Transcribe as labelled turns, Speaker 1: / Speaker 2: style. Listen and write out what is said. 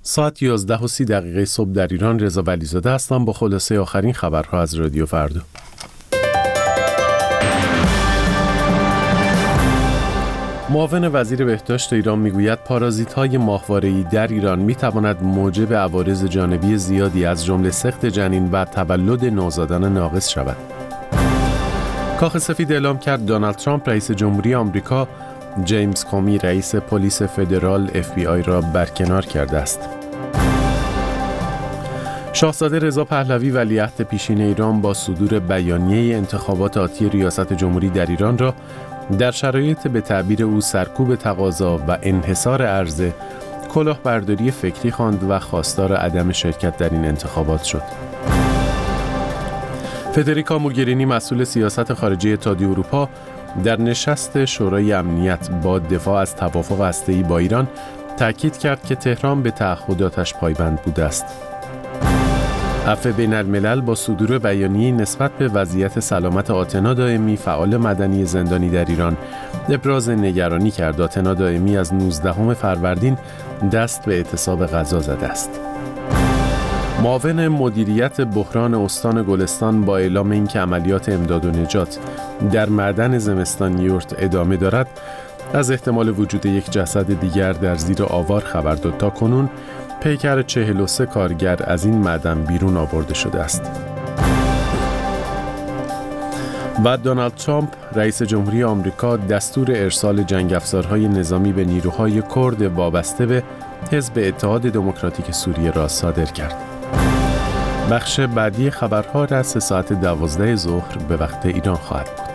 Speaker 1: ساعت 11:30 صبح در ایران. رضا ولیزاده هستم با خلاصه آخرین خبرها از رادیو فردا. معاون وزیر بهداشت ایران میگوید پارازیت‌های ماهواره‌ای در ایران میتواند موجب عوارض جانبی زیادی از جمله سقط جنین و تولد نوزادان ناقص شود. کاخ سفید اعلام کرد دونالد ترامپ رئیس جمهوری آمریکا جیمز کومی رئیس پلیس فدرال FBI را برکنار کرده است. شاهزاده رضا پهلوی ولیعهد پیشین ایران با صدور بیانیه انتخابات آتی ریاست جمهوری در ایران را در شرایط به تعبیر او سرکوب تقاضا و انحصار عرضه کلاهبرداری فکری خواند و خواستار عدم شرکت در این انتخابات شد. فدریکا موگرینی مسئول سیاست خارجی اتحادیه اروپا در نشست شورای امنیت با دفاع از توافق هسته‌ای با ایران تاکید کرد که تهران به تعهداتش پایبند بوده است. عفو بین الملل با صدور بیانیه‌ای نسبت به وضعیت سلامت آتنا دائمی فعال مدنی زندانی در ایران ابراز نگرانی کرد. آتنا دائمی از 19 فروردین دست به اعتصاب غذا زده است. معاون مدیریت بحران استان گلستان با اعلام اینکه عملیات امداد و نجات در معدن زمستان یورت ادامه دارد، از احتمال وجود یک جسد دیگر در زیر آوار خبر داد. تا کنون پیکر 43 کارگر از این معدن بیرون آورده شده است. و دونالد ترامپ رئیس جمهوری آمریکا دستور ارسال جنگ افزارهای نظامی به نیروهای کرد وابسته به حزب اتحاد دموکراتیک سوریه را صادر کرد. بخش بعدی خبرها را 3 ساعت 12 ظهر به وقت ایران خواهد بود.